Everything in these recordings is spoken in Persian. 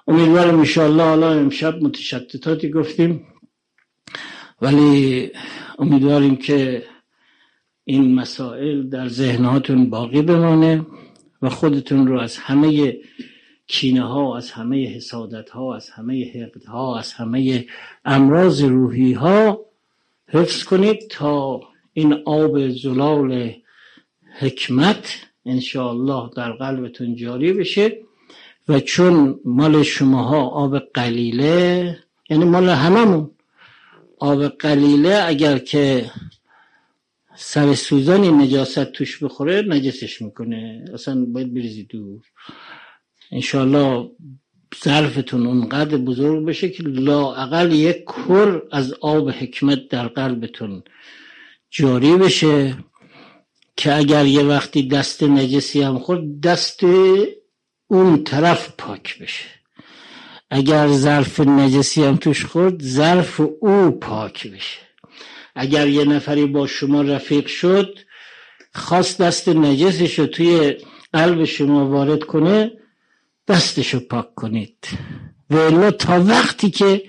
امیدوارم انشاءالله. حالا امشب متشتتاتی گفتیم، ولی امیدواریم که این مسائل در ذهناتون باقی بمانه و خودتون رو از همه کینه ها، از همه حسادت ها، از همه حقد ها، از همه امراض روحی ها حفظ کنید تا این آب زلال حکمت انشاءالله در قلبتون جاری بشه. و چون مال شماها آب قلیله، یعنی مال هممون آب قلیله، اگر که سر سوزانی نجاست توش بخوره نجسش میکنه، اصلا باید بریزی دور. انشاءالله ظرفتون اونقدر بزرگ بشه که لااقل یک کر از آب حکمت در قلبتون جاری بشه که اگر یه وقتی دست نجسی هم خورد دست اون طرف پاک بشه، اگر ظرف نجسی هم توش خورد ظرف او پاک بشه، اگر یه نفری با شما رفیق شد خواست دست نجسشو توی قلب شما وارد کنه دستشو پاک کنید. و الا تا وقتی که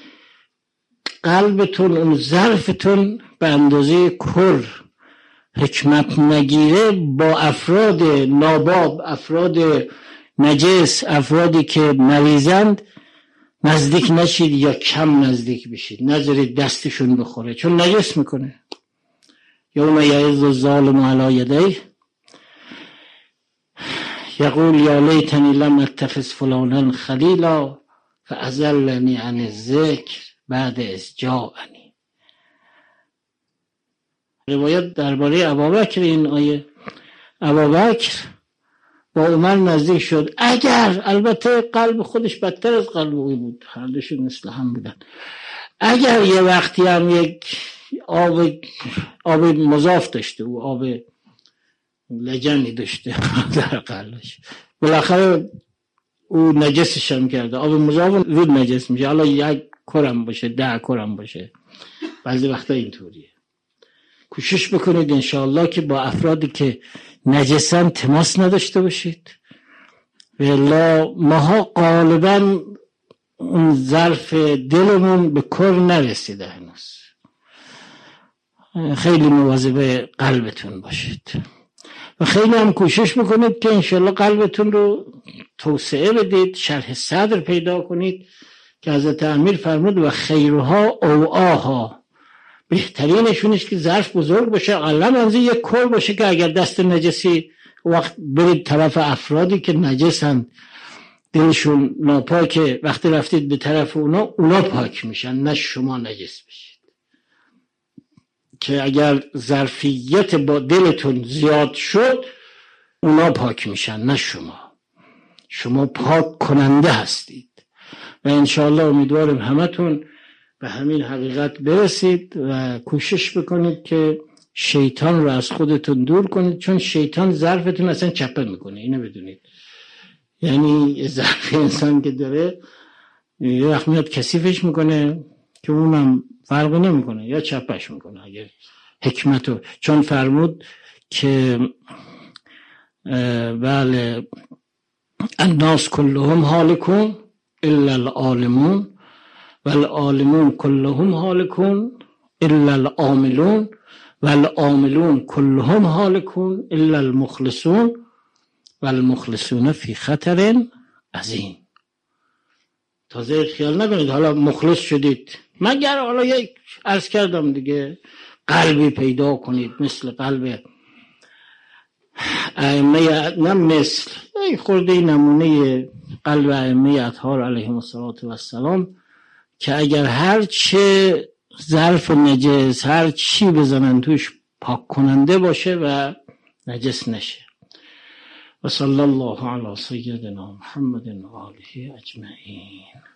قلبتون اون ظرفتون به اندازه کر حکمت نگیره، با افراد ناباب، افراد نجس، افرادی که مریضند نزدیک نشید یا کم نزدیک بشید، نذارید دستشون بخوره چون نجس میکنه. یوم یعض الظالم علی یدیه یقول یا لیتنی لم اتخذ فلانا خلیلا فاضلنی عن الذکر بعد اذ جاءنی. روایت درباره ابوبکر این آیه، ابوبکر با عمر نزدیک شد، اگر البته قلب خودش بدتر از قلب او بود، هر دوشون مثل هم بودن، اگر یه وقتی هم یک آب مضاف داشته و آب لجنی داشته در قلبش، بالاخره او نجسش هم کرده، آب مضاف زود نجس میشه، حالا یک کرم باشه 10 کرم باشه، بعضی وقتا اینطوریه. کوشش بکنید انشاءالله که با افرادی که نجسن تماس نداشته باشید، والله ماها غالبا اون ظرف دلمون به کر نرسیده هنوز. خیلی مواظب قلبتون باشید و خیلی هم کوشش بکنید که انشاءالله قلبتون رو توسعه بدید، شرح صدر پیدا کنید که حضرت امیر فرمود و خیرها اوعاها، بهترینشونش که ظرف بزرگ باشه، اقلا منظور یک کر باشه که اگر دست نجسی وقت برید طرف افرادی که نجسن دلشون ناپاکه، وقتی رفتید به طرف اونا پاک میشن نه شما نجس بشید، که اگر ظرفیت با دلتون زیاد شد اونا پاک میشن نه شما پاک کننده هستید. و انشاءالله امیدوارم همتون به همین حقیقت برسید و کوشش بکنید که شیطان رو از خودتون دور کنید، چون شیطان ظرفتون اصلا چپه میکنه، اینو بدونید. یعنی ظرف انسان که داره یه وقت میاد کثیفش میکنه که اونم فرق نمیکنه یا چپش میکنه اگه حکمتو، چون فرمود که بله الناس کلهم هالکون الا العالمون والعالمون کلهم هالکون الا العاملون والعاملون کلهم هالکون الا المخلصون والمخلصون فی خطر عظیم. تازه خیال نکنید حالا مخلص شدید مگر حالا یک عرض کردم دیگه قلبی پیدا کنید مثل قلب ائمه، نه مثل خورده نمونه قلب ائمه اطهار علیهم السلام که اگر هر چه ظرف نجس هر چی بزنن توش پاک کننده باشه و نجس نشه. و صلی الله علی سیدنا محمد و آله اجمعین.